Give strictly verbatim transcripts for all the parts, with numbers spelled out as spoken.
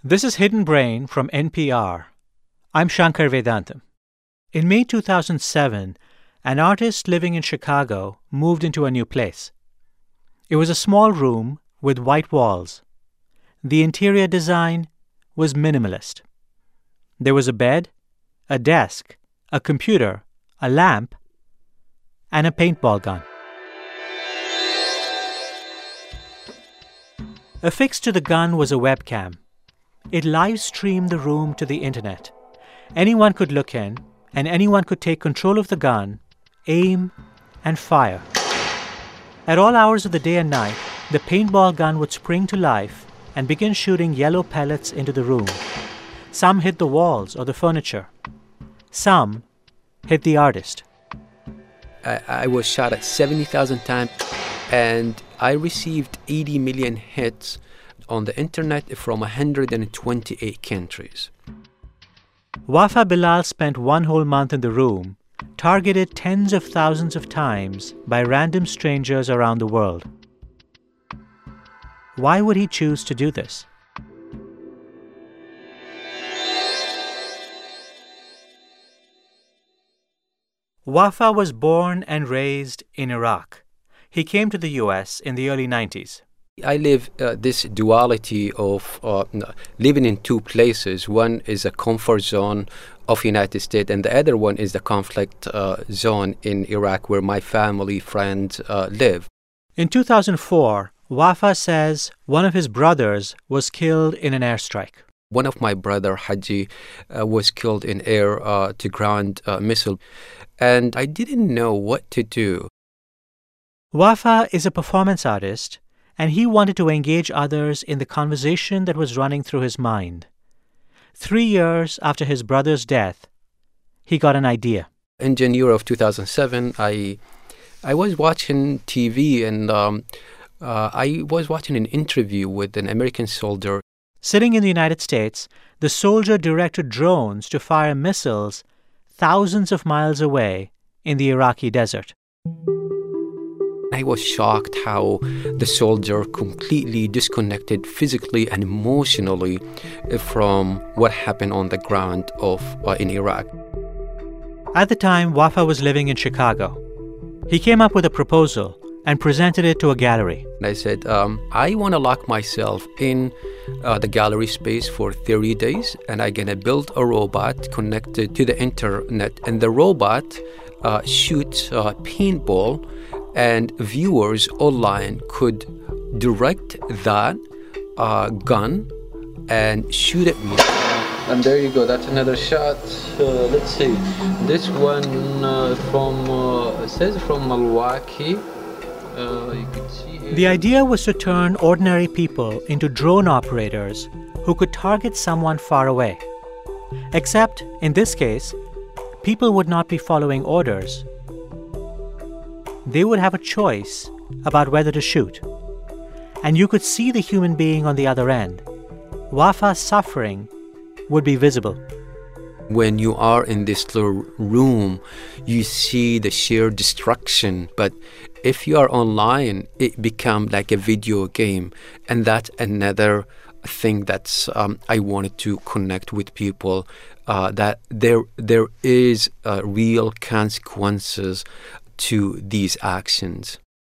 This is Hidden Brain from N P R. I'm Shankar Vedantam. In May two thousand seven, an artist living in Chicago moved into a new place. It was a small room with white walls. The interior design was minimalist. There was a bed, a desk, a computer, a lamp, and a paintball gun. Affixed to the gun was a webcam. It live-streamed the room to the internet. Anyone could look in, and anyone could take control of the gun, aim, and fire. At all hours of the day and night, the paintball gun would spring to life and begin shooting yellow pellets into the room. Some hit the walls or the furniture. Some hit the artist. I, I was shot at seventy thousand times, and I received eighty million hits on the internet from one hundred twenty-eight countries. Wafa Bilal spent one whole month in the room, targeted tens of thousands of times by random strangers around the world. Why would he choose to do this? Wafa was born and raised in Iraq. He came to the U S in the early nineties. I live uh, this duality of uh, living in two places. One is a comfort zone of United States, and the other one is the conflict uh, zone in Iraq where my family, friends uh, live. In two thousand four, Wafa says one of his brothers was killed in an airstrike. One of my brother, Haji, uh, was killed in air-to-ground uh, uh, missile, and I didn't know what to do. Wafa is a performance artist, and he wanted to engage others in the conversation that was running through his mind. Three years after his brother's death, he got an idea. In January of two thousand seven, I I was watching T V, and um, uh, I was watching an interview with an American soldier. Sitting in the United States, the soldier directed drones to fire missiles thousands of miles away in the Iraqi desert. I was shocked how the soldier completely disconnected physically and emotionally from what happened on the ground of uh, in Iraq. At the time, Wafa was living in Chicago. He came up with a proposal and presented it to a gallery. I said, um, I want to lock myself in uh, the gallery space for thirty days, and I'm going to build a robot connected to the internet, and the robot uh, shoots uh, paintball, and viewers online could direct that uh, gun and shoot at me. And there you go. That's another shot. Uh, let's see. This one uh, from uh, it says from Milwaukee. Uh, you can see here. The idea was to turn ordinary people into drone operators who could target someone far away. Except, in this case, people would not be following orders. They would have a choice about whether to shoot. And you could see the human being on the other end. Wafa's suffering would be visible. When you are in this little room, you see the sheer destruction. But if you are online, it becomes like a video game. And that's another thing that's um, I wanted to connect with people, uh, that there there is uh, real consequences to these actions.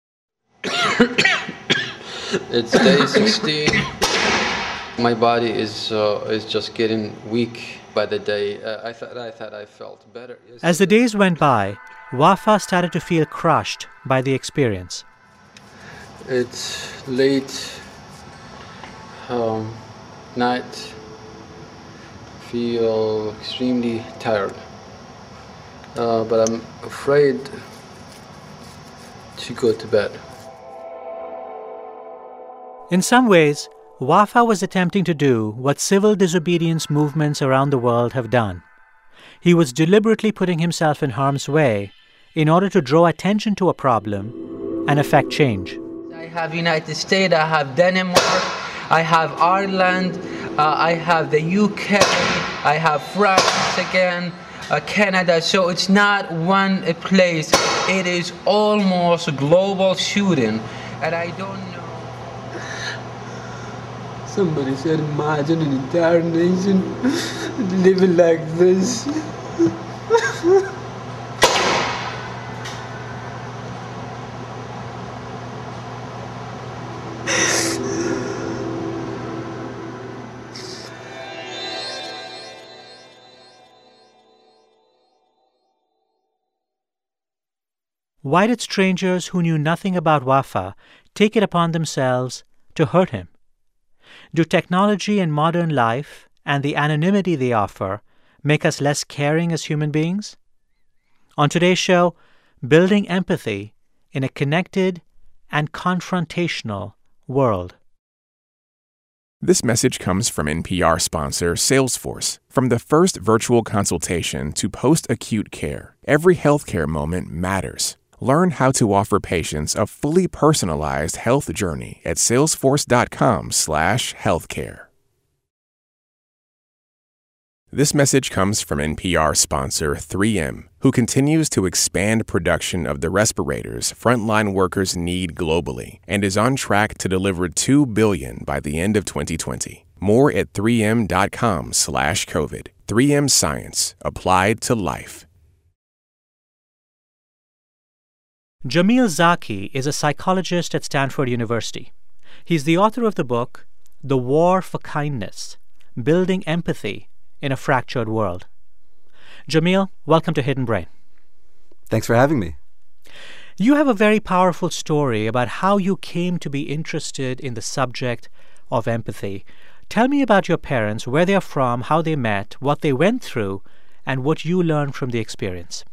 It's day sixteen. My body is uh, is just getting weak by the day. Uh, I thought I thought I felt better. As the days went by, Wafa started to feel crushed by the experience. It's late um, night. Feel extremely tired, uh, but I'm afraid to go to bed. In some ways, Wafa was attempting to do what civil disobedience movements around the world have done. He was deliberately putting himself in harm's way in order to draw attention to a problem and affect change. I have United States, I have Denmark, I have Ireland, uh, I have the U K, I have France again, uh, Canada. So it's not one place. It is almost a global shooting, and I don't know. Somebody said, imagine an entire nation living like this. Why did strangers who knew nothing about Wafa take it upon themselves to hurt him? Do technology and modern life and the anonymity they offer make us less caring as human beings? On today's show, building empathy in a connected and confrontational world. This message comes from N P R sponsor Salesforce. From the first virtual consultation to post-acute care, every healthcare moment matters. Learn how to offer patients a fully personalized health journey at salesforce.com slash healthcare. This message comes from N P R sponsor three M, who continues to expand production of the respirators frontline workers need globally and is on track to deliver two billion by the end of twenty twenty. More at three m.com slash COVID. three M Science, applied to life. Jamil Zaki is a psychologist at Stanford University. He's the author of the book, The War for Kindness, Building Empathy in a Fractured World. Jamil, welcome to Hidden Brain. Thanks for having me. You have a very powerful story about how you came to be interested in the subject of empathy. Tell me about your parents, where they're from, how they met, what they went through, and what you learned from the experience.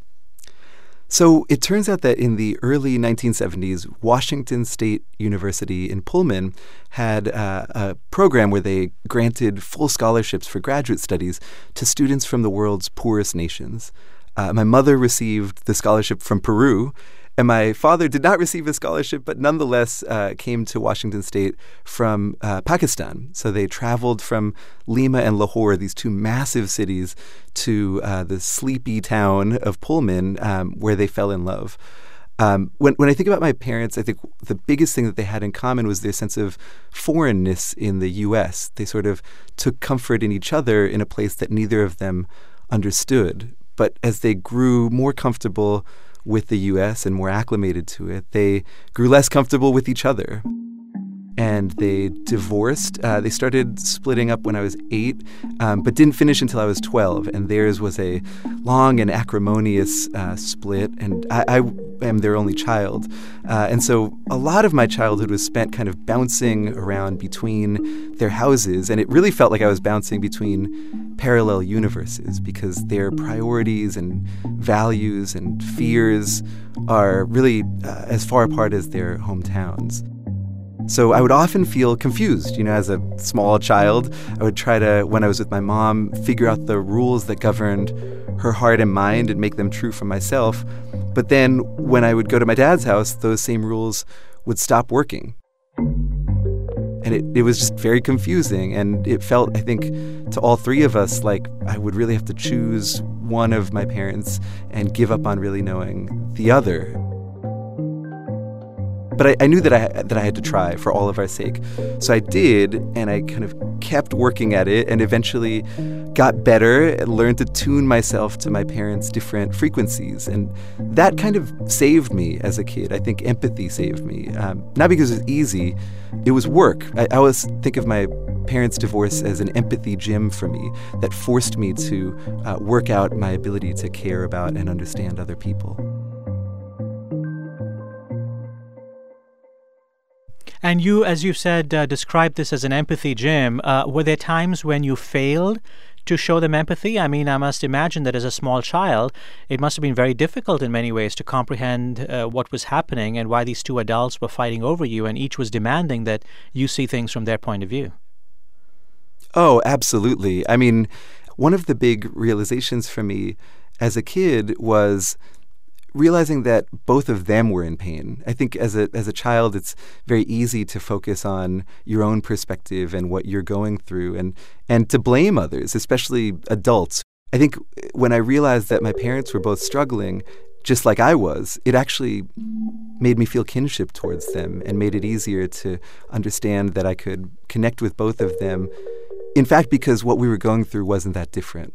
So it turns out that in the early nineteen seventies, Washington State University in Pullman had uh, a program where they granted full scholarships for graduate studies to students from the world's poorest nations. Uh, my mother received the scholarship from Peru, and my father did not receive a scholarship, but nonetheless uh, came to Washington State from uh, Pakistan. So they traveled from Lima and Lahore, these two massive cities, to uh, the sleepy town of Pullman, um, where they fell in love. Um, when, when I think about my parents, I think the biggest thing that they had in common was their sense of foreignness in the U S. They sort of took comfort in each other in a place that neither of them understood. But as they grew more comfortable with the U S and more acclimated to it, they grew less comfortable with each other. And they divorced. Uh, they started splitting up when I was eight, um, but didn't finish until I was twelve. And theirs was a long and acrimonious uh, split. And I, I am their only child. Uh, and so a lot of my childhood was spent kind of bouncing around between their houses. And it really felt like I was bouncing between parallel universes because their priorities and values and fears are really uh, as far apart as their hometowns. So I would often feel confused. You know, as a small child, I would try to, when I was with my mom, figure out the rules that governed her heart and mind and make them true for myself. But then when I would go to my dad's house, those same rules would stop working. And it, it was just very confusing. And it felt, I think, to all three of us like I would really have to choose one of my parents and give up on really knowing the other. But I, I knew that I that I had to try for all of our sake. So I did, and I kind of kept working at it and eventually got better and learned to tune myself to my parents' different frequencies. And that kind of saved me as a kid. I think empathy saved me. Um, not because it was easy, it was work. I, I always think of my parents' divorce as an empathy gym for me that forced me to uh, work out my ability to care about and understand other people. And you, as you said, uh, described this as an empathy gym. Uh, were there times when you failed to show them empathy? I mean, I must imagine that as a small child, it must have been very difficult in many ways to comprehend uh, what was happening and why these two adults were fighting over you, and each was demanding that you see things from their point of view. Oh, absolutely. I mean, one of the big realizations for me as a kid was realizing that both of them were in pain. I think as a as a child, it's very easy to focus on your own perspective and what you're going through and, and to blame others, especially adults. I think when I realized that my parents were both struggling, just like I was, it actually made me feel kinship towards them and made it easier to understand that I could connect with both of them. In fact, because what we were going through wasn't that different.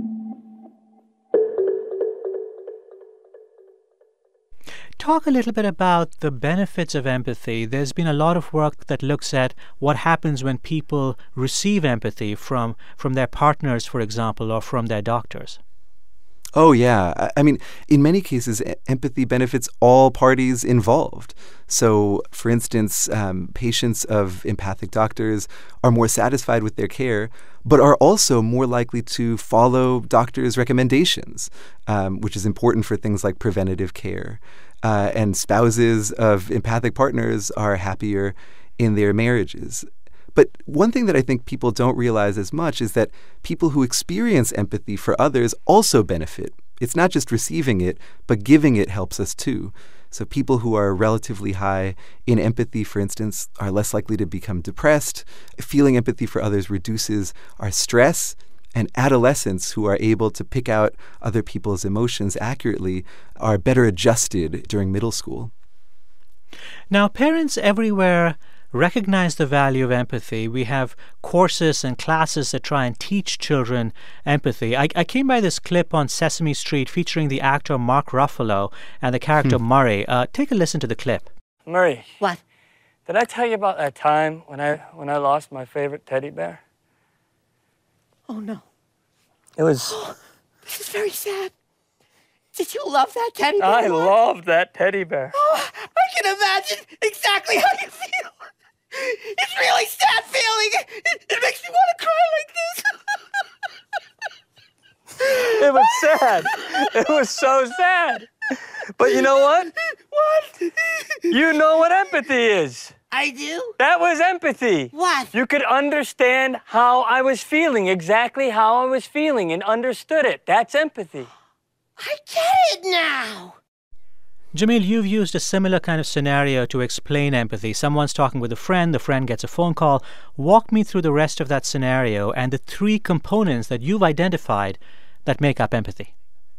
Talk a little bit about the benefits of empathy. There's been a lot of work that looks at what happens when people receive empathy from, from their partners, for example, or from their doctors. Oh, yeah. I mean, in many cases, empathy benefits all parties involved. So, for instance, um, patients of empathic doctors are more satisfied with their care, but are also more likely to follow doctors' recommendations, um, which is important for things like preventative care. Uh, and spouses of empathic partners are happier in their marriages. But one thing that I think people don't realize as much is that people who experience empathy for others also benefit. It's not just receiving it, but giving it helps us too. So people who are relatively high in empathy, for instance, are less likely to become depressed. Feeling empathy for others reduces our stress. And adolescents who are able to pick out other people's emotions accurately are better adjusted during middle school. Now, parents everywhere recognize the value of empathy. We have courses and classes that try and teach children empathy. I, I came by this clip on Sesame Street featuring the actor Mark Ruffalo and the character hmm. Murray. Uh, take a listen to the clip. Murray. What? Did I tell you about that time when I when I lost my favorite teddy bear? Oh, no. It was... Oh, this is very sad. Did you love that teddy bear? I loved that teddy bear. Oh, I can imagine exactly how you feel. It's really sad feeling. It, it makes me want to cry like this. It was sad. It was so sad. But you know what? What? You know what empathy is. I do? That was empathy. What? You could understand how I was feeling, exactly how I was feeling, and understood it. That's empathy. I get it now. Jamil, you've used a similar kind of scenario to explain empathy. Someone's talking with a friend, the friend gets a phone call. Walk me through the rest of that scenario and the three components that you've identified that make up empathy.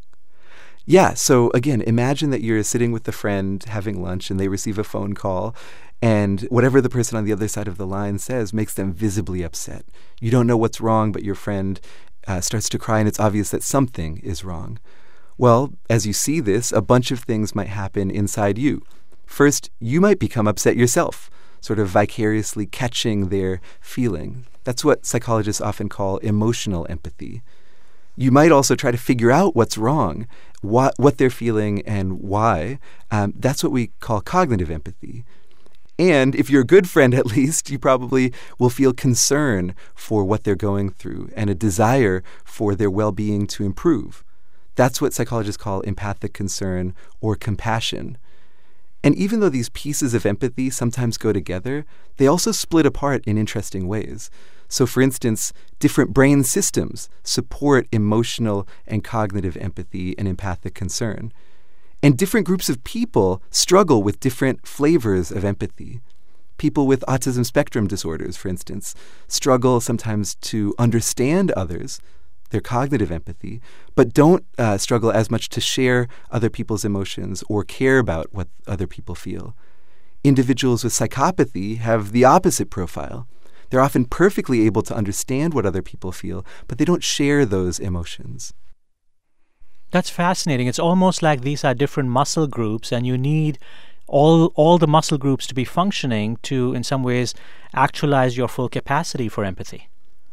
Yeah, so again, imagine that you're sitting with a friend having lunch and they receive a phone call, and whatever the person on the other side of the line says makes them visibly upset. You don't know what's wrong, but your friend uh, starts to cry and it's obvious that something is wrong. Well, as you see this, a bunch of things might happen inside you. First, you might become upset yourself, sort of vicariously catching their feeling. That's what psychologists often call emotional empathy. You might also try to figure out what's wrong, what, what they're feeling and why. Um, that's what we call cognitive empathy. And if you're a good friend, at least, you probably will feel concern for what they're going through and a desire for their well-being to improve. That's what psychologists call empathic concern or compassion. And even though these pieces of empathy sometimes go together, they also split apart in interesting ways. So, for instance, different brain systems support emotional and cognitive empathy and empathic concern. And different groups of people struggle with different flavors of empathy. People with autism spectrum disorders, for instance, struggle sometimes to understand others, their cognitive empathy, but don't uh, struggle as much to share other people's emotions or care about what other people feel. Individuals with psychopathy have the opposite profile. They're often perfectly able to understand what other people feel, but they don't share those emotions. That's fascinating. It's almost like these are different muscle groups, and you need all all the muscle groups to be functioning to, in some ways, actualize your full capacity for empathy.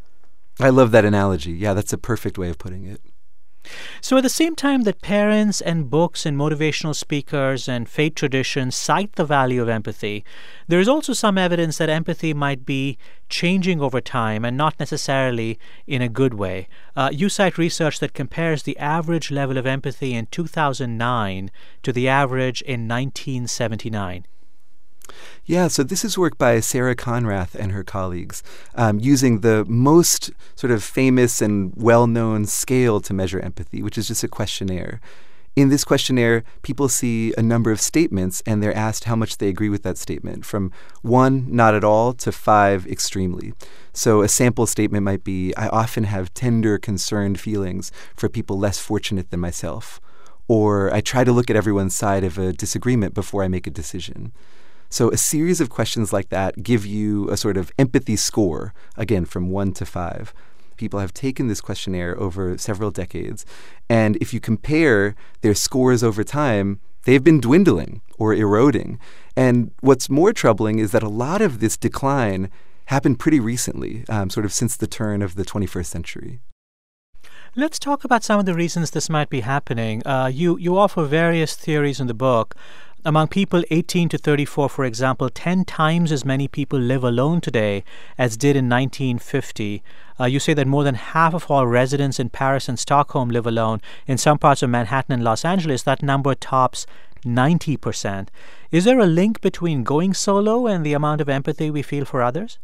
I love that analogy. Yeah, that's a perfect way of putting it. So at the same time that parents and books and motivational speakers and faith traditions cite the value of empathy, there is also some evidence that empathy might be changing over time and not necessarily in a good way. Uh, you cite research that compares the average level of empathy in two thousand nine to the average in nineteen seventy-nine. Yeah, so this is work by Sarah Conrath and her colleagues, um, using the most sort of famous and well-known scale to measure empathy, which is just a questionnaire. In this questionnaire, people see a number of statements, and they're asked how much they agree with that statement, from one, not at all, to five, extremely. So a sample statement might be, I often have tender, concerned feelings for people less fortunate than myself. or I try to look at everyone's side of a disagreement before I make a decision. So a series of questions like that give you a sort of empathy score, again, from one to five. People have taken this questionnaire over several decades, and if you compare their scores over time, they've been dwindling or eroding. And what's more troubling is that a lot of this decline happened pretty recently, um, sort of since the turn of the twenty-first century. Let's talk about some of the reasons this might be happening. Uh, you, you offer various theories in the book. Among people eighteen to thirty-four, for example, ten times as many people live alone today as did in nineteen fifty. Uh, you say that more than half of all residents in Paris and Stockholm live alone. In some parts of Manhattan and Los Angeles, that number tops ninety percent. Is there a link between going solo and the amount of empathy we feel for others?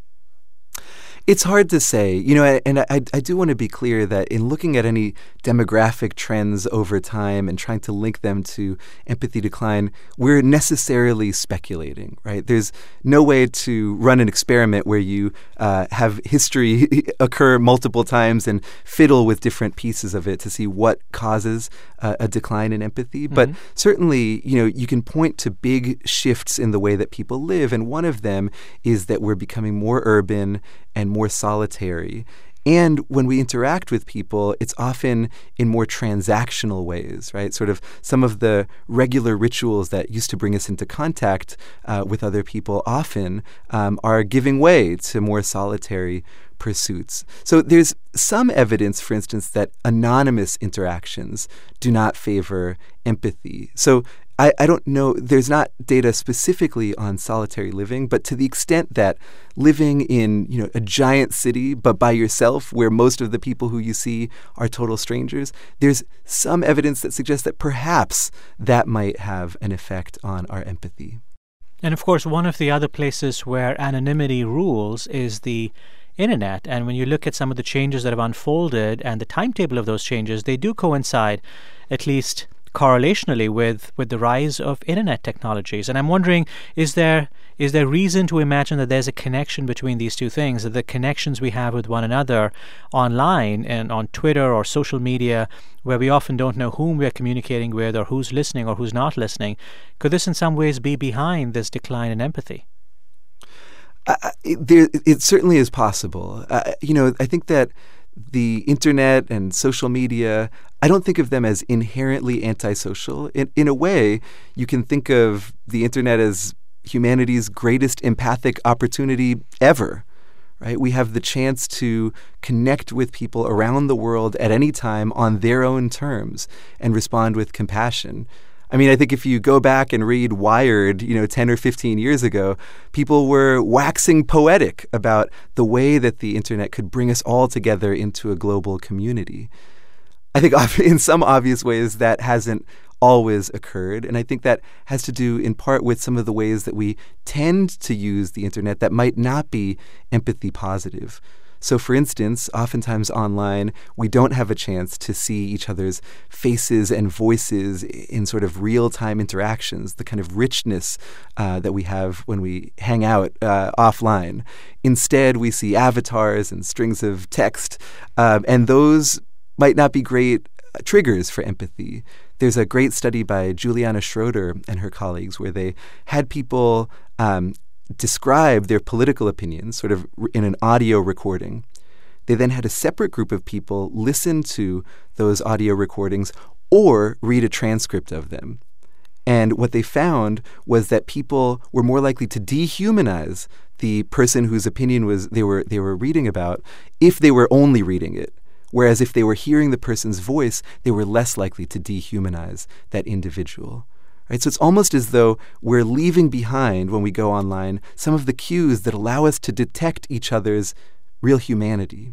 It's hard to say, you know, and I, I do want to be clear that in looking at any demographic trends over time and trying to link them to empathy decline, we're necessarily speculating, right? There's no way to run an experiment where you uh, have history occur multiple times and fiddle with different pieces of it to see what causes uh, a decline in empathy. Mm-hmm. But certainly, you know, you can point to big shifts in the way that people live, and one of them is that we're becoming more urban and more solitary. And when we interact with people, it's often in more transactional ways, right? Sort of some of the regular rituals that used to bring us into contact uh, with other people often um, are giving way to more solitary pursuits. So there's some evidence, for instance, that anonymous interactions do not favor empathy. So I, I don't know, there's not data specifically on solitary living, but to the extent that living in, you know, a giant city but by yourself where most of the people who you see are total strangers, there's some evidence that suggests that perhaps that might have an effect on our empathy. And of course, one of the other places where anonymity rules is the internet. And when you look at some of the changes that have unfolded and the timetable of those changes, they do coincide, at least correlationally, with, with the rise of internet technologies. And I'm wondering, is there is there reason to imagine that there's a connection between these two things, that the connections we have with one another online and on Twitter or social media, where we often don't know whom we're communicating with or who's listening or who's not listening, could this in some ways be behind this decline in empathy? Uh, it, there, it certainly is possible. Uh, you know, I think that the internet and social media, I don't think of them as inherently antisocial. In, in a way, you can think of the internet as humanity's greatest empathic opportunity ever, right? We have the chance to connect with people around the world at any time on their own terms and respond with compassion. I mean, I think if you go back and read Wired, you know, ten or fifteen years ago, people were waxing poetic about the way that the internet could bring us all together into a global community. I think in some obvious ways that hasn't always occurred, and I think that has to do in part with some of the ways that we tend to use the internet that might not be empathy positive. So, for instance, oftentimes online, we don't have a chance to see each other's faces and voices in sort of real-time interactions, the kind of richness uh, that we have when we hang out uh, offline. Instead, we see avatars and strings of text, uh, and those might not be great uh, triggers for empathy. There's a great study by Juliana Schroeder and her colleagues where they had people um, describe their political opinions sort of in an audio recording. They then had a separate group of people listen to those audio recordings or read a transcript of them. And what they found was that people were more likely to dehumanize the person whose opinion was they were they were reading about if they were only reading it. Whereas if they were hearing the person's voice, they were less likely to dehumanize that individual. Right? So it's almost as though we're leaving behind, when we go online, some of the cues that allow us to detect each other's real humanity.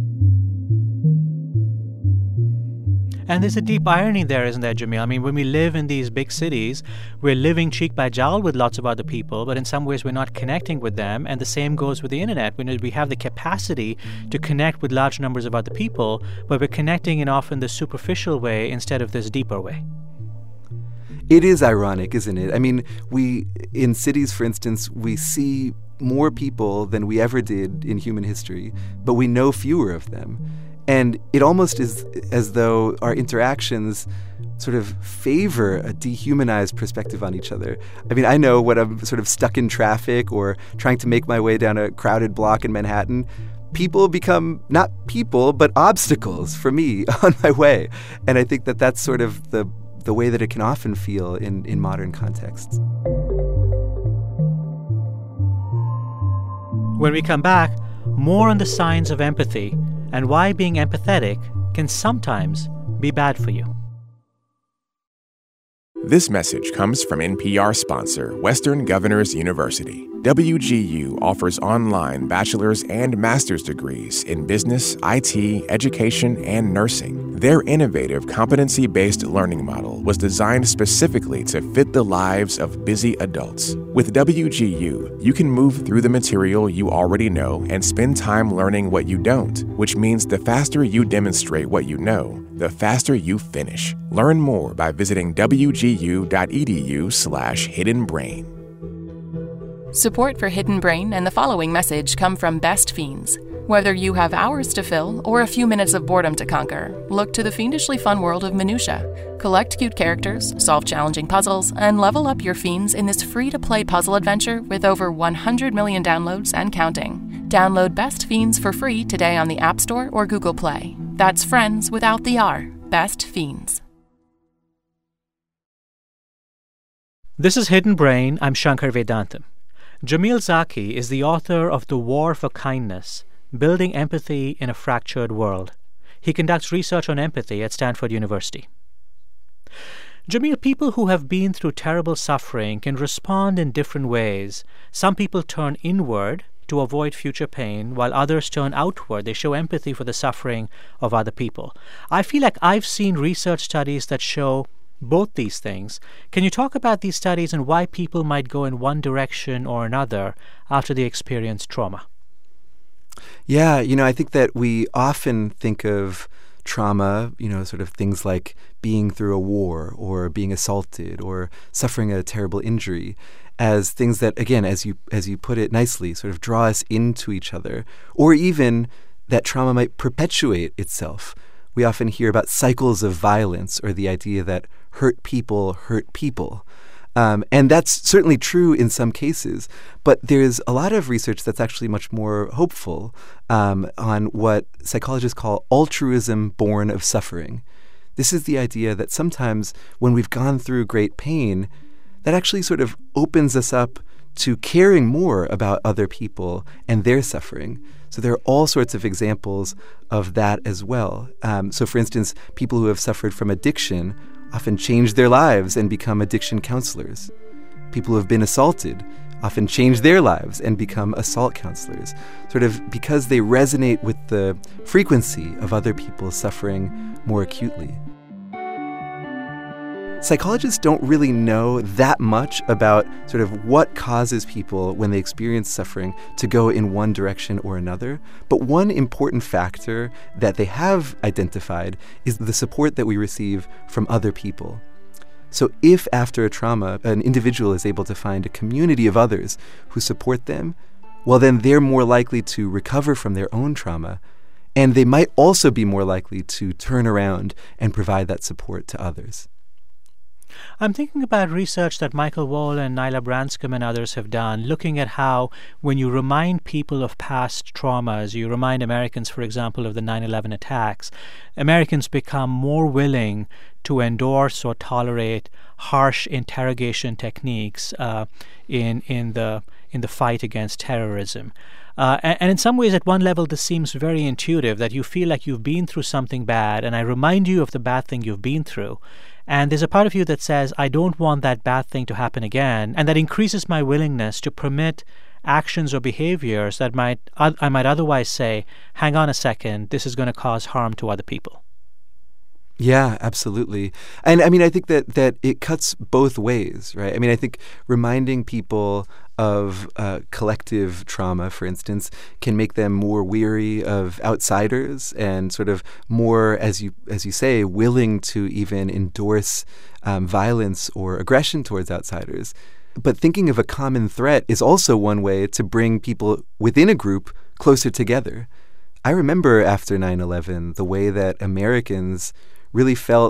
And there's a deep irony there, isn't there, Jamil? I mean, when we live in these big cities, we're living cheek by jowl with lots of other people, but in some ways we're not connecting with them. And the same goes with the internet. When we have the capacity to connect with large numbers of other people, but we're connecting in often the superficial way instead of this deeper way. It is ironic, isn't it? I mean, we, in cities, for instance, we see more people than we ever did in human history, but we know fewer of them. And it almost is as though our interactions sort of favor a dehumanized perspective on each other. I mean, I know when I'm sort of stuck in traffic or trying to make my way down a crowded block in Manhattan, people become not people, but obstacles for me on my way. And I think that that's sort of the, the way that it can often feel in, in modern contexts. When we come back, more on the signs of empathy and why being empathetic can sometimes be bad for you. This message comes from N P R sponsor Western Governors University. W G U offers online bachelor's and master's degrees in business, I T, education, and nursing. Their innovative competency-based learning model was designed specifically to fit the lives of busy adults. With W G U, you can move through the material you already know and spend time learning what you don't, which means the faster you demonstrate what you know, the faster you finish. Learn more by visiting wgu.edu slash hidden brain. Support for Hidden Brain and the following message come from Best Fiends. Whether you have hours to fill or a few minutes of boredom to conquer, look to the fiendishly fun world of Minutia. Collect cute characters, solve challenging puzzles, and level up your fiends in this free-to-play puzzle adventure with over one hundred million downloads and counting. Download Best Fiends for free today on the App Store or Google Play. That's friends without the R. Best Fiends. This is Hidden Brain. I'm Shankar Vedantam. Jamil Zaki is the author of The War for Kindness, Building Empathy in a Fractured World. He conducts research on empathy at Stanford University. Jamil, people who have been through terrible suffering can respond in different ways. Some people turn inward to avoid future pain, while others turn outward. They show empathy for the suffering of other people. I feel like I've seen research studies that show both these things. Can you talk about these studies and why people might go in one direction or another after they experience trauma? Yeah, you know, I think that we often think of trauma, you know, sort of things like being through a war or being assaulted or suffering a terrible injury as things that, again, as you as you put it nicely, sort of draw us into each other, or even that trauma might perpetuate itself. We often hear about cycles of violence or the idea that hurt people hurt people. Um, and that's certainly true in some cases, but there's a lot of research that's actually much more hopeful um, on what psychologists call altruism born of suffering. This is the idea that sometimes when we've gone through great pain, that actually sort of opens us up to caring more about other people and their suffering. So there are all sorts of examples of that as well. Um, so, for instance, people who have suffered from addiction often change their lives and become addiction counselors. People who have been assaulted often change their lives and become assault counselors, sort of because they resonate with the frequency of other people suffering more acutely. Psychologists don't really know that much about sort of what causes people when they experience suffering to go in one direction or another. But one important factor that they have identified is the support that we receive from other people. So if after a trauma, an individual is able to find a community of others who support them, well, then they're more likely to recover from their own trauma. And they might also be more likely to turn around and provide that support to others. I'm thinking about research that Michael Wall and Nyla Branscombe and others have done, looking at how when you remind people of past traumas, you remind Americans, for example, of the nine eleven attacks, Americans become more willing to endorse or tolerate harsh interrogation techniques uh, in in the in the fight against terrorism. Uh, and, and in some ways, at one level, this seems very intuitive, that you feel like you've been through something bad, and I remind you of the bad thing you've been through. And there's a part of you that says, I don't want that bad thing to happen again. And that increases my willingness to permit actions or behaviors that might I might otherwise say, hang on a second, this is going to cause harm to other people. Yeah, absolutely. And I mean, I think that, that it cuts both ways, right? I mean, I think reminding people of uh, collective trauma, for instance, can make them more weary of outsiders and sort of more, as you as you say, willing to even endorse um, violence or aggression towards outsiders. But thinking of a common threat is also one way to bring people within a group closer together. I remember after nine eleven, the way that Americans really felt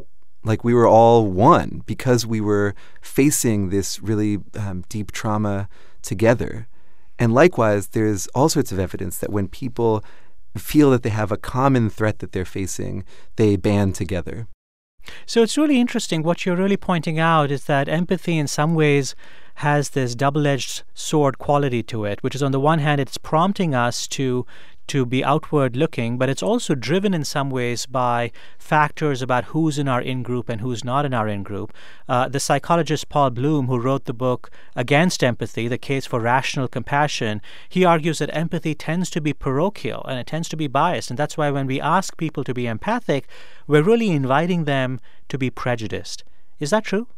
like we were all one because we were facing this really um, deep trauma together. And likewise, there's all sorts of evidence that when people feel that they have a common threat that they're facing, they band together. So it's really interesting. What you're really pointing out is that empathy in some ways has this double-edged sword quality to it, which is on the one hand, it's prompting us to to be outward looking, but it's also driven in some ways by factors about who's in our in-group and who's not in our in-group. Uh, the psychologist Paul Bloom, who wrote the book Against Empathy, The Case for Rational Compassion, he argues that empathy tends to be parochial and it tends to be biased. And that's why when we ask people to be empathic, we're really inviting them to be prejudiced. Is that true?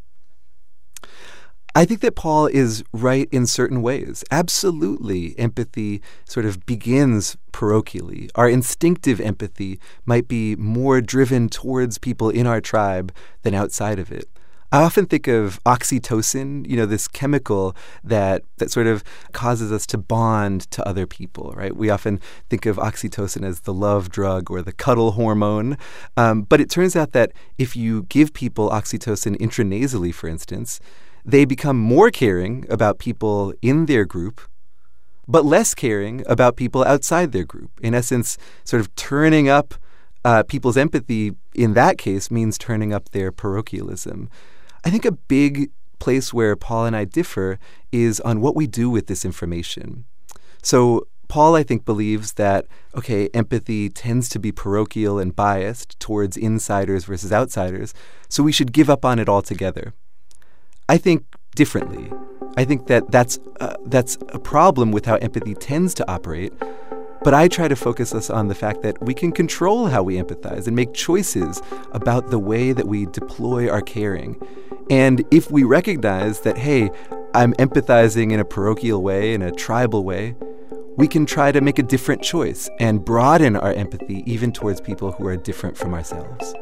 I think that Paul is right in certain ways. Absolutely, empathy sort of begins parochially. Our instinctive empathy might be more driven towards people in our tribe than outside of it. I often think of oxytocin, you know, this chemical that that sort of causes us to bond to other people, right? We often think of oxytocin as the love drug or the cuddle hormone. Um, but it turns out that if you give people oxytocin intranasally, for instance, they become more caring about people in their group, but less caring about people outside their group. In essence, sort of turning up uh, people's empathy in that case means turning up their parochialism. I think a big place where Paul and I differ is on what we do with this information. So Paul, I think, believes that, okay, empathy tends to be parochial and biased towards insiders versus outsiders, so we should give up on it altogether. I think differently. I think that that's, uh, that's a problem with how empathy tends to operate, but I try to focus us on the fact that we can control how we empathize and make choices about the way that we deploy our caring. And if we recognize that, hey, I'm empathizing in a parochial way, in a tribal way, we can try to make a different choice and broaden our empathy even towards people who are different from ourselves.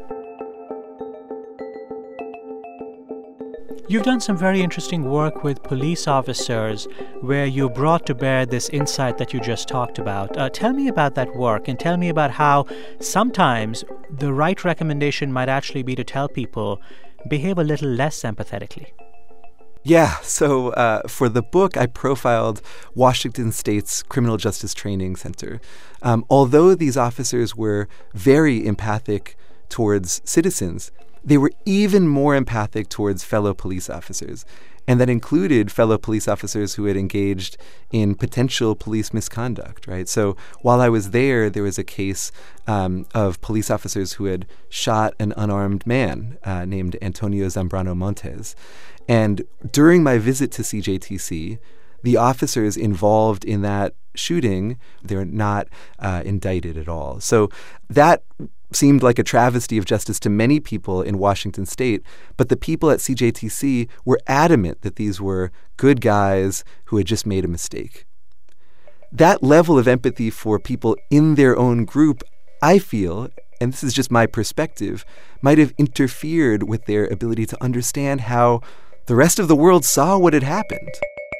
You've done some very interesting work with police officers where you brought to bear this insight that you just talked about. Uh, tell me about that work and tell me about how sometimes the right recommendation might actually be to tell people behave a little less empathetically. Yeah, so uh, for the book, I profiled Washington State's Criminal Justice Training Center. Um, although these officers were very empathic towards citizens, they were even more empathic towards fellow police officers. And that included fellow police officers who had engaged in potential police misconduct, right? So while I was there, there was a case um, of police officers who had shot an unarmed man uh, named Antonio Zambrano Montes. And during my visit to C J T C, the officers involved in that shooting, they're not uh, indicted at all. So that seemed like a travesty of justice to many people in Washington State, but the people at C J T C were adamant that these were good guys who had just made a mistake. That level of empathy for people in their own group, I feel, and this is just my perspective, might have interfered with their ability to understand how the rest of the world saw what had happened.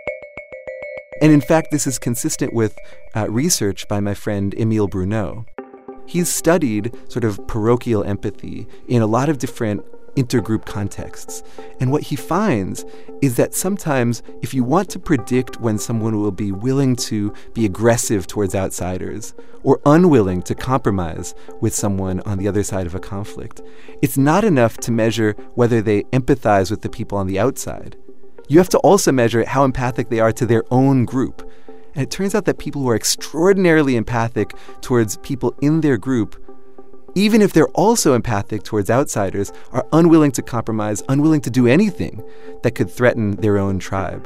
And in fact, this is consistent with uh, research by my friend Emile Bruneau. He's studied sort of parochial empathy in a lot of different intergroup contexts. And what he finds is that sometimes if you want to predict when someone will be willing to be aggressive towards outsiders or unwilling to compromise with someone on the other side of a conflict, it's not enough to measure whether they empathize with the people on the outside. You have to also measure how empathic they are to their own group. And it turns out that people who are extraordinarily empathic towards people in their group, even if they're also empathic towards outsiders, are unwilling to compromise, unwilling to do anything that could threaten their own tribe.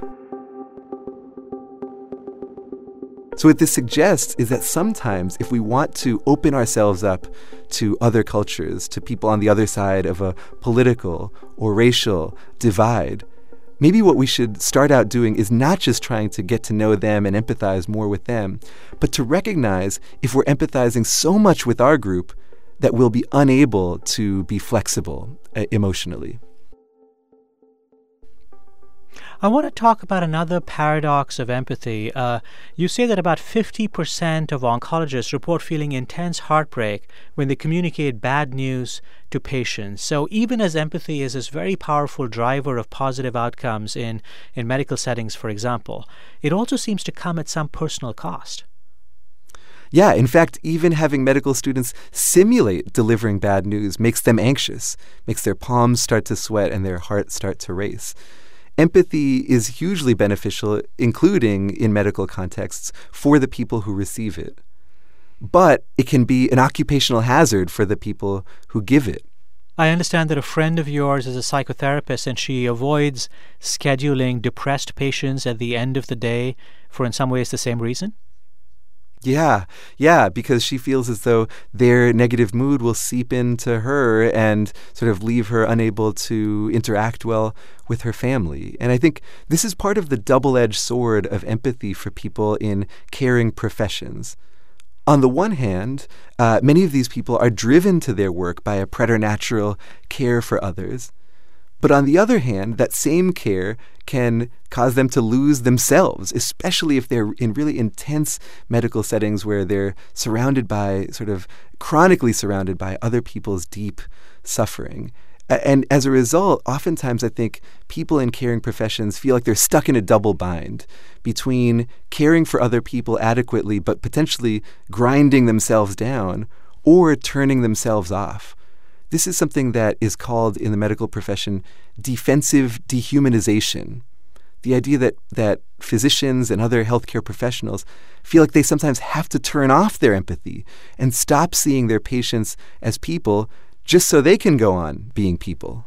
So what this suggests is that sometimes if we want to open ourselves up to other cultures, to people on the other side of a political or racial divide, maybe what we should start out doing is not just trying to get to know them and empathize more with them, but to recognize if we're empathizing so much with our group that we'll be unable to be flexible uh, emotionally. I want to talk about another paradox of empathy. Uh, you say that about fifty percent of oncologists report feeling intense heartbreak when they communicate bad news to patients. So even as empathy is this very powerful driver of positive outcomes in, in medical settings, for example, it also seems to come at some personal cost. Yeah, in fact, even having medical students simulate delivering bad news makes them anxious, makes their palms start to sweat and their hearts start to race. Empathy is hugely beneficial, including in medical contexts, for the people who receive it. But it can be an occupational hazard for the people who give it. I understand that a friend of yours is a psychotherapist and she avoids scheduling depressed patients at the end of the day for in some ways the same reason? Yeah, yeah, because she feels as though their negative mood will seep into her and sort of leave her unable to interact well with her family. And I think this is part of the double-edged sword of empathy for people in caring professions. On the one hand, uh, many of these people are driven to their work by a preternatural care for others. But on the other hand, that same care can cause them to lose themselves, especially if they're in really intense medical settings where they're surrounded by, sort of chronically surrounded by other people's deep suffering. And as a result, oftentimes I think people in caring professions feel like they're stuck in a double bind between caring for other people adequately but potentially grinding themselves down or turning themselves off. This is something that is called in the medical profession defensive dehumanization. The idea that, that physicians and other healthcare professionals feel like they sometimes have to turn off their empathy and stop seeing their patients as people just so they can go on being people.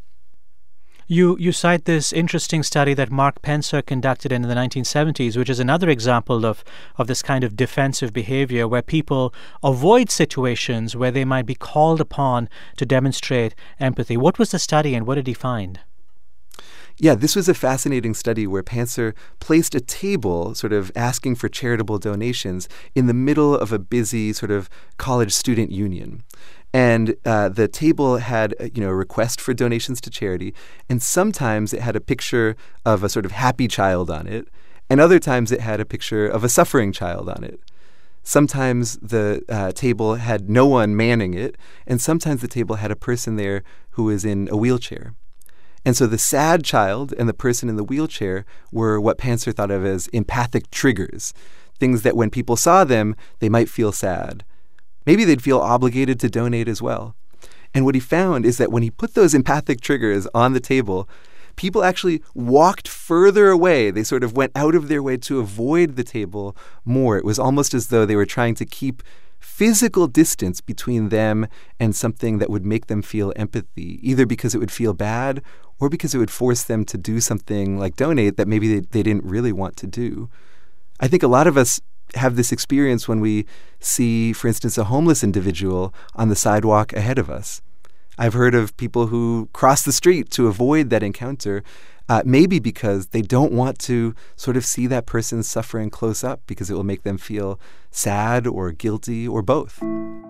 You you cite this interesting study that Mark Pencer conducted in the nineteen seventies, which is another example of, of this kind of defensive behavior where people avoid situations where they might be called upon to demonstrate empathy. What was the study and what did he find? Yeah, this was a fascinating study where Pencer placed a table sort of asking for charitable donations in the middle of a busy sort of college student union. And uh, the table had, you know, a request for donations to charity, and sometimes it had a picture of a sort of happy child on it, and other times it had a picture of a suffering child on it. Sometimes the uh, table had no one manning it, and sometimes the table had a person there who was in a wheelchair. And so the sad child and the person in the wheelchair were what Pencer thought of as empathic triggers, things that when people saw them, they might feel sad. Maybe they'd feel obligated to donate as well. And what he found is that when he put those empathic triggers on the table, people actually walked further away. They sort of went out of their way to avoid the table more. It was almost as though they were trying to keep physical distance between them and something that would make them feel empathy, either because it would feel bad or because it would force them to do something like donate that maybe they, they didn't really want to do. I think a lot of us have this experience when we see, for instance, a homeless individual on the sidewalk ahead of us. I've heard of people who cross the street to avoid that encounter, uh, maybe because they don't want to sort of see that person suffering close up because it will make them feel sad or guilty or both.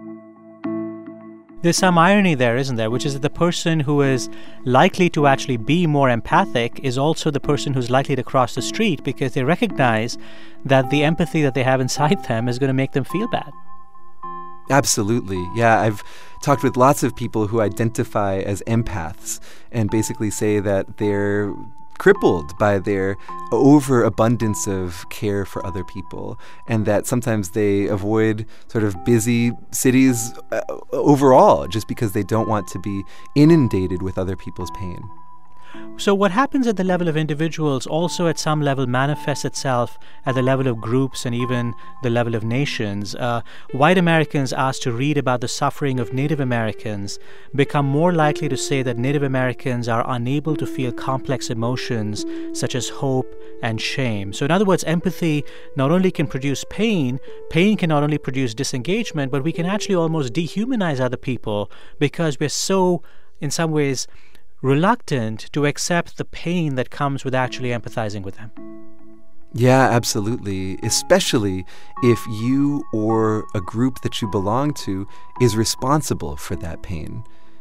There's some irony there, isn't there, which is that the person who is likely to actually be more empathic is also the person who's likely to cross the street because they recognize that the empathy that they have inside them is going to make them feel bad. Absolutely. Yeah, I've talked with lots of people who identify as empaths and basically say that they're crippled by their overabundance of care for other people, and that sometimes they avoid sort of busy cities uh, overall just because they don't want to be inundated with other people's pain. So what happens at the level of individuals also at some level manifests itself at the level of groups and even the level of nations. Uh, white Americans asked to read about the suffering of Native Americans become more likely to say that Native Americans are unable to feel complex emotions such as hope and shame. So in other words, empathy not only can produce pain, pain can not only produce disengagement, but we can actually almost dehumanize other people because we're so, in some ways, reluctant to accept the pain that comes with actually empathizing with them. Yeah, absolutely. Especially if you or a group that you belong to is responsible for that pain.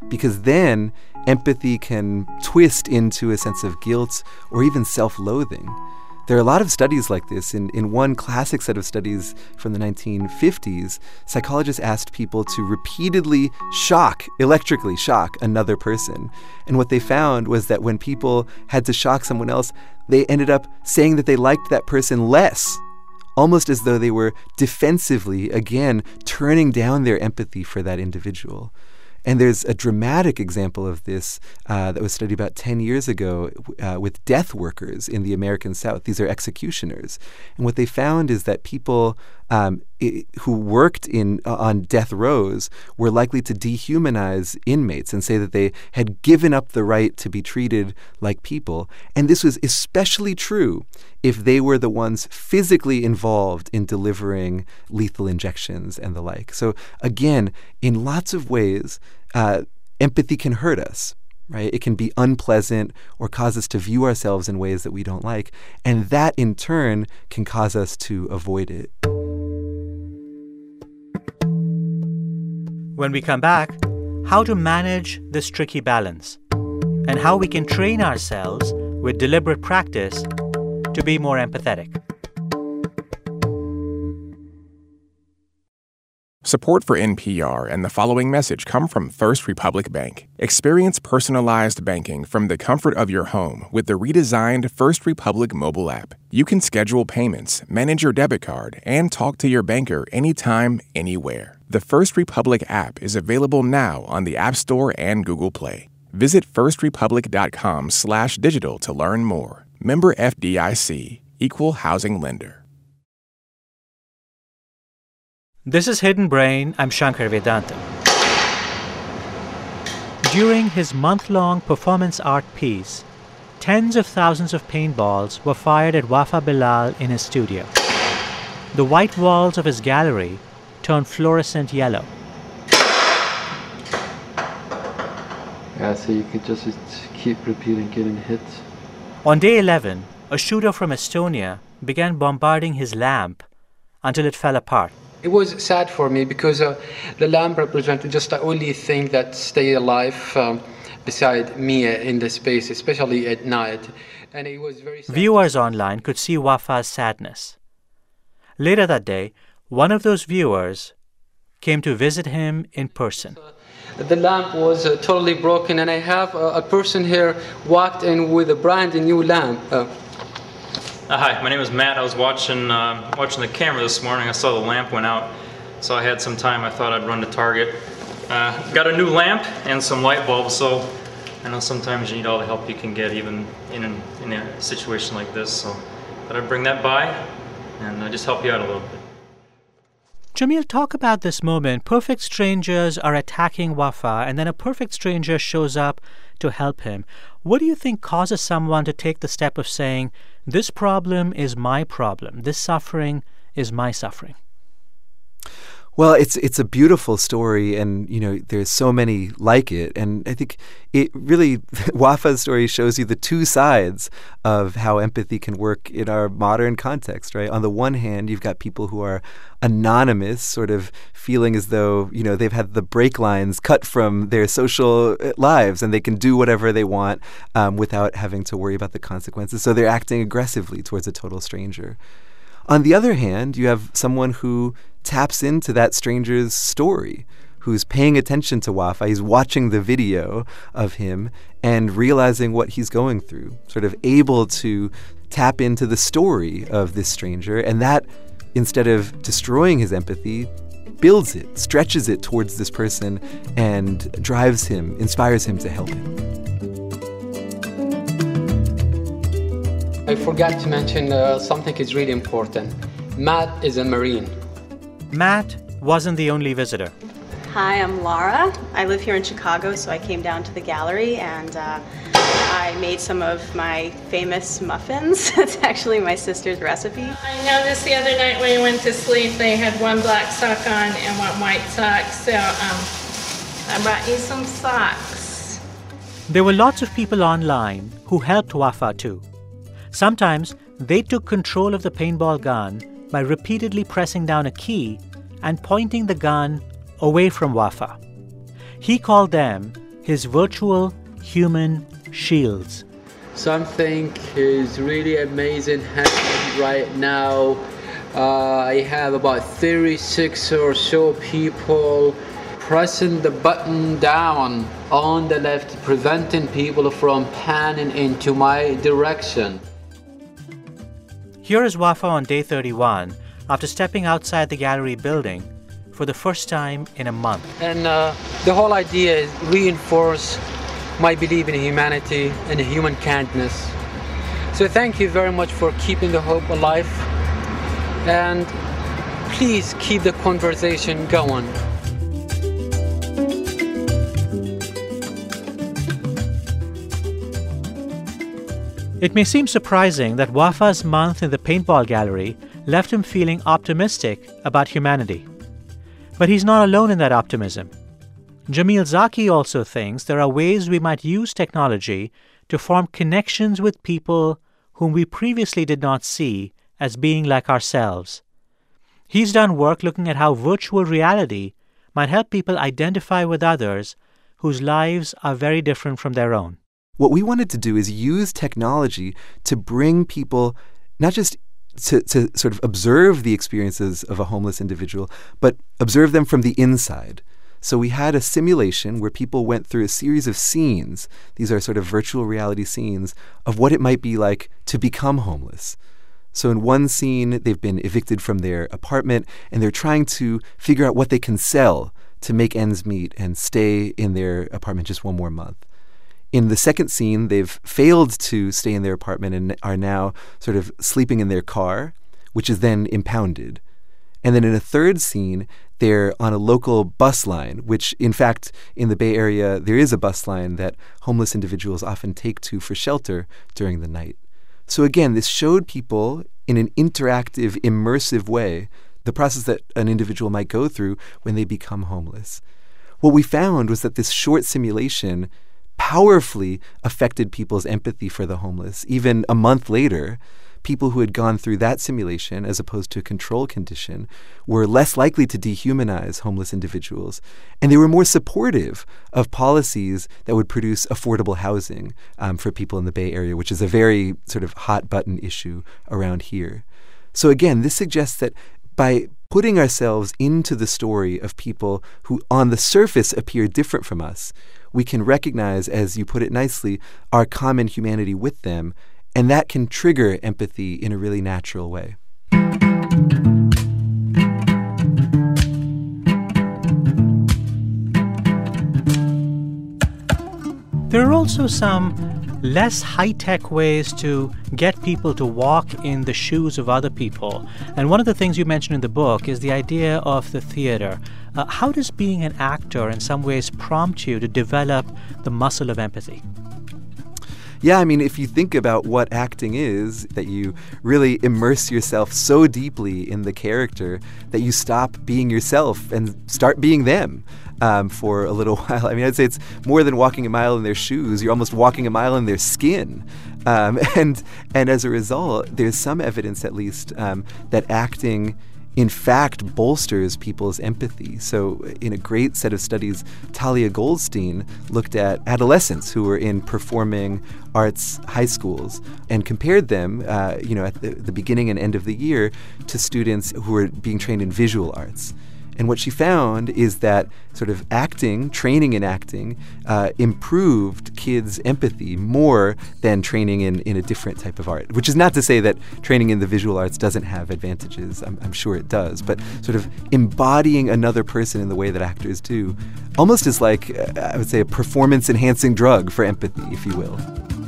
because then empathy can twist into a sense of guilt or even self-loathing. There are a lot of studies like this. In, in one classic set of studies from the nineteen fifties, psychologists asked people to repeatedly shock, electrically shock another person. And what they found was that when people had to shock someone else, they ended up saying that they liked that person less, almost as though they were defensively, again, turning down their empathy for that individual. And there's a dramatic example of this uh, that was studied about ten years ago uh, with death workers in the American South. These are executioners. And what they found is that people um, I- who worked in uh, on death rows were likely to dehumanize inmates and say that they had given up the right to be treated like people. And this was especially true if they were the ones physically involved in delivering lethal injections and the like. So again, in lots of ways, uh, empathy can hurt us, right? It can be unpleasant or cause us to view ourselves in ways that we don't like. And that, in turn, can cause us to avoid it. When we come back, how to manage this tricky balance and how we can train ourselves with deliberate practice to be more empathetic. Support for N P R and the following message come from First Republic Bank. Experience personalized banking from the comfort of your home with the redesigned First Republic mobile app. You can schedule payments, manage your debit card, and talk to your banker anytime, anywhere. The First Republic app is available now on the App Store and Google Play. Visit firstrepublic.com slash digital to learn more. Member F D I C, Equal Housing Lender. This is Hidden Brain. I'm Shankar Vedantam. During his month-long performance art piece, tens of thousands of paintballs were fired at Wafa Bilal in his studio. The white walls of his gallery turned fluorescent yellow. Yeah, so you could just keep repeating getting hit. On day eleven, a shooter from Estonia began bombarding his lamp until it fell apart. It was sad for me because uh, the lamp represented just the only thing that stayed alive um, beside me in the space, especially at night. And it was very sad. Viewers online could see Wafa's sadness. Later that day, one of those viewers came to visit him in person. The lamp was uh, totally broken, and I have uh, a person here walked in with a brand new lamp. Uh, Uh, hi, my name is Matt. I was watching uh, watching the camera this morning. I saw the lamp went out, so I had some time. I thought I'd run to Target. Uh, got a new lamp and some light bulbs, so I know sometimes you need all the help you can get, even in, an, in a situation like this. So I thought I'd bring that by and uh, just help you out a little bit. Jamil, talk about this moment. Perfect strangers are attacking Wafa, and then a perfect stranger shows up to help him. What do you think causes someone to take the step of saying, this problem is my problem, this suffering is my suffering? Well, it's it's a beautiful story, and you know there's so many like it, and I think it really Wafa's story shows you the two sides of how empathy can work in our modern context, right? On the one hand, you've got people who are anonymous, sort of feeling as though you know they've had the brake lines cut from their social lives, and they can do whatever they want um, without having to worry about the consequences. So they're acting aggressively towards a total stranger. On the other hand, you have someone who taps into that stranger's story, who's paying attention to Wafa. He's watching the video of him and realizing what he's going through, sort of able to tap into the story of this stranger. And that, instead of destroying his empathy, builds it, stretches it towards this person, and drives him, inspires him to help him. I forgot to mention uh, something is really important. Matt is a Marine. Matt wasn't the only visitor. Hi, I'm Laura. I live here in Chicago, so I came down to the gallery and uh, I made some of my famous muffins. It's actually my sister's recipe. I noticed the other night when you went to sleep, they had one black sock on and one white sock, so um, I brought you some socks. There were lots of people online who helped Wafa too. Sometimes they took control of the paintball gun by repeatedly pressing down a key and pointing the gun away from Wafa. He called them his virtual human shields. Something is really amazing happening right now. Uh, I have about thirty-six or so people pressing the button down on the left, preventing people from panning into my direction. Here is Wafa on day thirty-one after stepping outside the gallery building for the first time in a month. And uh, the whole idea is reinforce my belief in humanity and human kindness. So thank you very much for keeping the hope alive. And please keep the conversation going. It may seem surprising that Wafa's month in the paintball gallery left him feeling optimistic about humanity. But he's not alone in that optimism. Jamil Zaki also thinks there are ways we might use technology to form connections with people whom we previously did not see as being like ourselves. He's done work looking at how virtual reality might help people identify with others whose lives are very different from their own. What we wanted to do is use technology to bring people not just to, to sort of observe the experiences of a homeless individual, but observe them from the inside. So we had a simulation where people went through a series of scenes. These are sort of virtual reality scenes of what it might be like to become homeless. So in one scene, they've been evicted from their apartment, and they're trying to figure out what they can sell to make ends meet and stay in their apartment just one more month. In the second scene, they've failed to stay in their apartment and are now sort of sleeping in their car, which is then impounded. And then in a third scene, they're on a local bus line, which, in fact, in the Bay Area, there is a bus line that homeless individuals often take to for shelter during the night. So again, this showed people in an interactive, immersive way the process that an individual might go through when they become homeless. What we found was that this short simulation powerfully affected people's empathy for the homeless. Even a month later, people who had gone through that simulation as opposed to a control condition were less likely to dehumanize homeless individuals, and they were more supportive of policies that would produce affordable housing um, for people in the Bay Area, which is a very sort of hot-button issue around here. So again, this suggests that by putting ourselves into the story of people who on the surface appear different from us, we can recognize, as you put it nicely, our common humanity with them, and that can trigger empathy in a really natural way. There are also some less high-tech ways to get people to walk in the shoes of other people. And one of the things you mentioned in the book is the idea of the theater. Uh, how does being an actor in some ways prompt you to develop the muscle of empathy? Yeah, I mean, if you think about what acting is, that you really immerse yourself so deeply in the character that you stop being yourself and start being them um, for a little while. I mean, I'd say it's more than walking a mile in their shoes. You're almost walking a mile in their skin. Um, and and as a result, there's some evidence, at least, um, that acting in fact bolsters people's empathy. So in a great set of studies, Talia Goldstein looked at adolescents who were in performing arts high schools and compared them, uh, you know, at the, the beginning and end of the year to students who were being trained in visual arts. And what she found is that sort of acting, training in acting, uh, improved kids' empathy more than training in, in a different type of art, which is not to say that training in the visual arts doesn't have advantages. I'm, I'm sure it does. But sort of embodying another person in the way that actors do almost is like, uh, I would say, a performance-enhancing drug for empathy, if you will.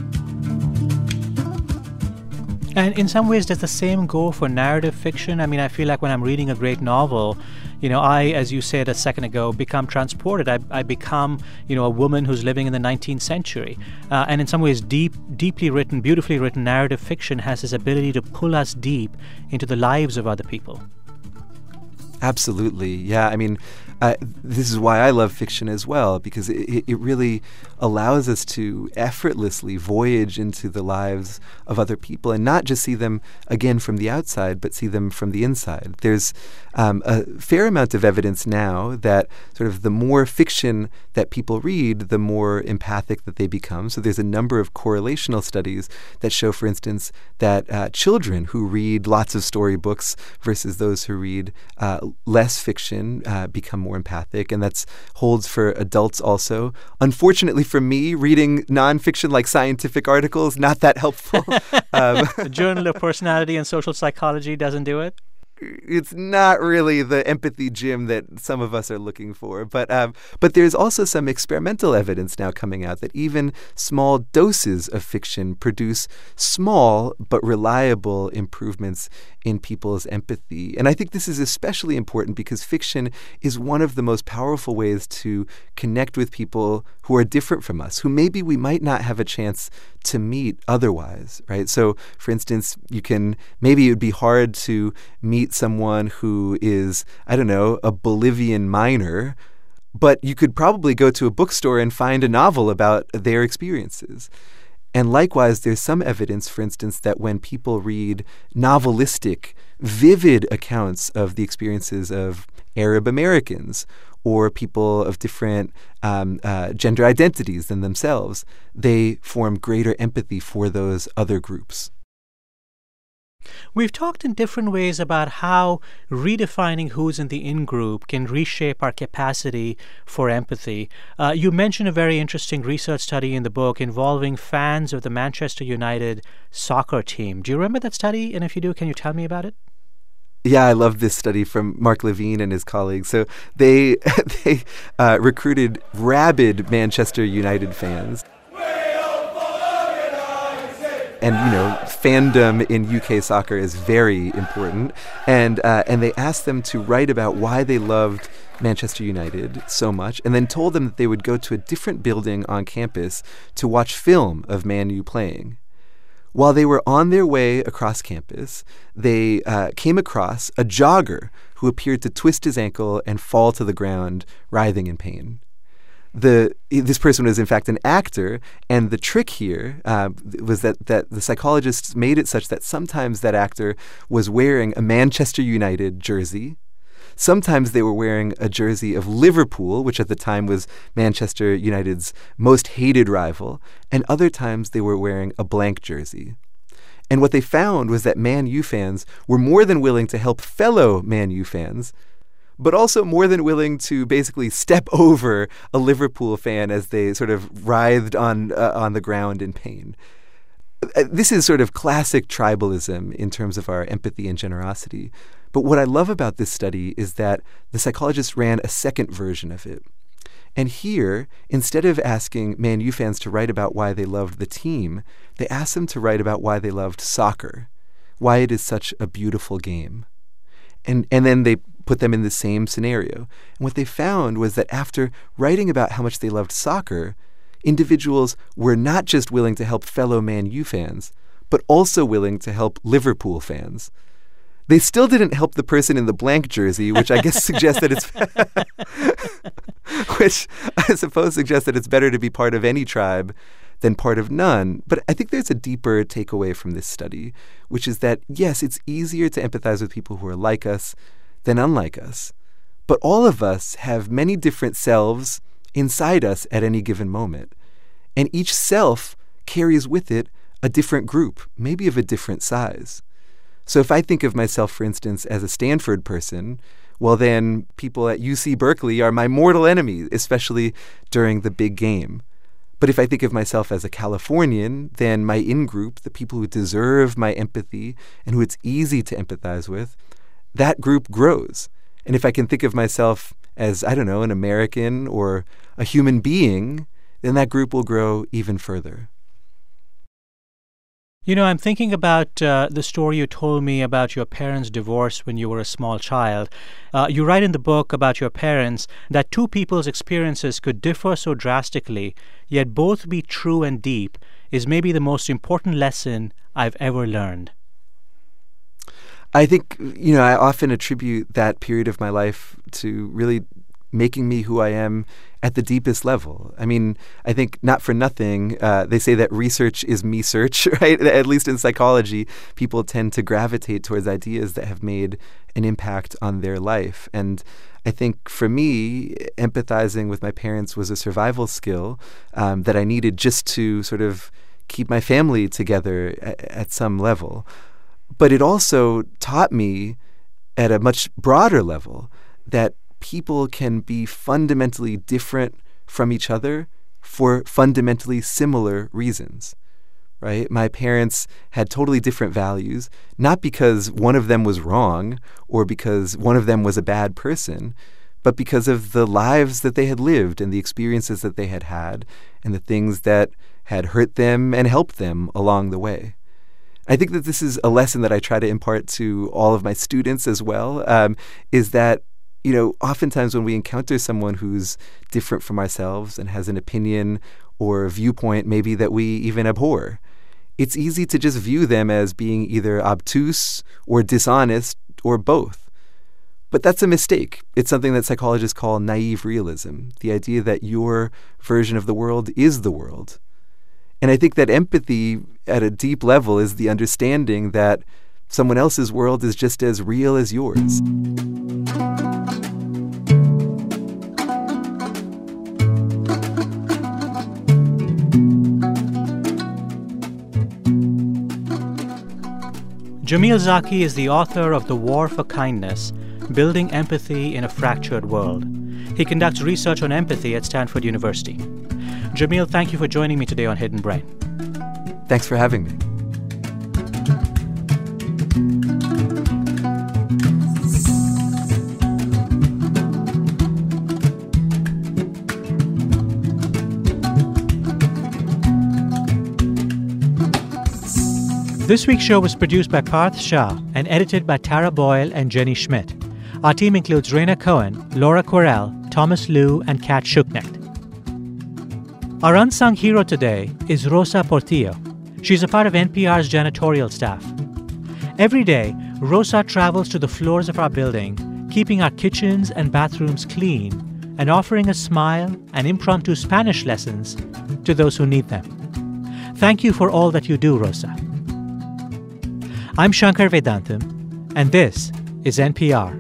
And in some ways, does the same go for narrative fiction? I mean, I feel like when I'm reading a great novel, you know, I, as you said a second ago, become transported. I, I become, you know, a woman who's living in the nineteenth century. Uh, and in some ways, deep, deeply written, beautifully written narrative fiction has this ability to pull us deep into the lives of other people. Absolutely. Yeah. I mean, I, this is why I love fiction as well, because it, it really allows us to effortlessly voyage into the lives of other people and not just see them, again, from the outside, but see them from the inside. There's um, a fair amount of evidence now that sort of the more fiction that people read, the more empathic that they become. So there's a number of correlational studies that show, for instance, that uh, children who read lots of storybooks versus those who read uh, less fiction uh, become more empathic, and that's holds for adults also. Unfortunately for me, reading nonfiction like scientific articles, not that helpful. um, the Journal of Personality and Social Psychology doesn't do it? It's not really the empathy gym that some of us are looking for. But um, but there's also some experimental evidence now coming out that even small doses of fiction produce small but reliable improvements in people's empathy. And I think this is especially important because fiction is one of the most powerful ways to connect with people who are different from us, who maybe we might not have a chance to meet otherwise, right? So, for instance, you can, maybe it would be hard to meet someone who is, I don't know, a Bolivian miner, but you could probably go to a bookstore and find a novel about their experiences. And likewise, there's some evidence, for instance, that when people read novelistic, vivid accounts of the experiences of Arab Americans or people of different um, uh, gender identities than themselves, they form greater empathy for those other groups. We've talked in different ways about how redefining who's in the in-group can reshape our capacity for empathy. Uh, you mentioned a very interesting research study in the book involving fans of the Manchester United soccer team. Do you remember that study? And if you do, can you tell me about it? Yeah, I love this study from Mark Levine and his colleagues. So they they uh, recruited rabid Manchester United fans. And, you know, fandom in U K soccer is very important. And uh, and they asked them to write about why they loved Manchester United so much, and then told them that they would go to a different building on campus to watch film of Man U playing. While they were on their way across campus, they uh, came across a jogger who appeared to twist his ankle and fall to the ground, writhing in pain. The this person was in fact an actor, and the trick here uh, was that that the psychologists made it such that sometimes that actor was wearing a Manchester United jersey. Sometimes they were wearing a jersey of Liverpool, which at the time was Manchester United's most hated rival, and other times they were wearing a blank jersey. And what they found was that Man U fans were more than willing to help fellow Man U fans, but also more than willing to basically step over a Liverpool fan as they sort of writhed on uh, on the ground in pain. This is sort of classic tribalism in terms of our empathy and generosity. But what I love about this study is that the psychologists ran a second version of it. And here, instead of asking Man U fans to write about why they loved the team, they asked them to write about why they loved soccer, why it is such a beautiful game. And and then they put them in the same scenario. And what they found was that after writing about how much they loved soccer, individuals were not just willing to help fellow Man U fans, but also willing to help Liverpool fans. They still didn't help the person in the blank jersey, which I guess suggests that it's which I suppose suggests that it's better to be part of any tribe than part of none. But I think there's a deeper takeaway from this study, which is that, yes, it's easier to empathize with people who are like us than unlike us. But all of us have many different selves inside us at any given moment. And each self carries with it a different group, maybe of a different size. So if I think of myself, for instance, as a Stanford person, well, then people at U C Berkeley are my mortal enemy, especially during the big game. But if I think of myself as a Californian, then my in-group, the people who deserve my empathy and who it's easy to empathize with, that group grows. And if I can think of myself as, I don't know, an American or a human being, then that group will grow even further. You know, I'm thinking about uh, the story you told me about your parents' divorce when you were a small child. Uh, you write in the book about your parents that two people's experiences could differ so drastically, yet both be true and deep, is maybe the most important lesson I've ever learned. I think, you know, I often attribute that period of my life to really making me who I am at the deepest level. I mean, I think not for nothing, uh, they say that research is me search, right? At least in psychology, people tend to gravitate towards ideas that have made an impact on their life. And I think for me, empathizing with my parents was a survival skill um, that I needed just to sort of keep my family together at, at some level. But it also taught me at a much broader level that people can be fundamentally different from each other for fundamentally similar reasons, right? My parents had totally different values, not because one of them was wrong or because one of them was a bad person, but because of the lives that they had lived and the experiences that they had had and the things that had hurt them and helped them along the way. I think that this is a lesson that I try to impart to all of my students as well, um, is that, you know, oftentimes when we encounter someone who's different from ourselves and has an opinion or a viewpoint maybe that we even abhor, it's easy to just view them as being either obtuse or dishonest or both. But that's a mistake. It's something that psychologists call naive realism, the idea that your version of the world is the world. And I think that empathy at a deep level is the understanding that someone else's world is just as real as yours. Jamil Zaki is the author of The War for Kindness, Building Empathy in a Fractured World. He conducts research on empathy at Stanford University. Jamil, thank you for joining me today on Hidden Brain. Thanks for having me. This week's show was produced by Parth Shah and edited by Tara Boyle and Jenny Schmidt. Our team includes Raina Cohen, Laura Quirrell, Thomas Liu, and Kat Schuknecht. Our unsung hero today is Rosa Portillo. She's a part of N P R's janitorial staff. Every day, Rosa travels to the floors of our building, keeping our kitchens and bathrooms clean and offering a smile and impromptu Spanish lessons to those who need them. Thank you for all that you do, Rosa. I'm Shankar Vedantam, and this is N P R.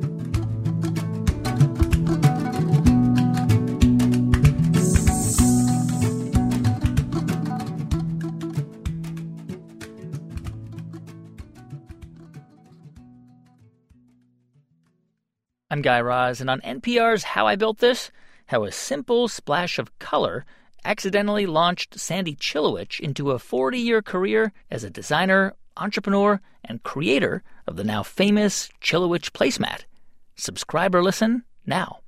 I'm Guy Raz, and on N P R's How I Built This, how a simple splash of color accidentally launched Sandy Chilowich into a forty-year career as a designer, entrepreneur, and creator of the now famous Chilowich placemat. Subscribe or listen now.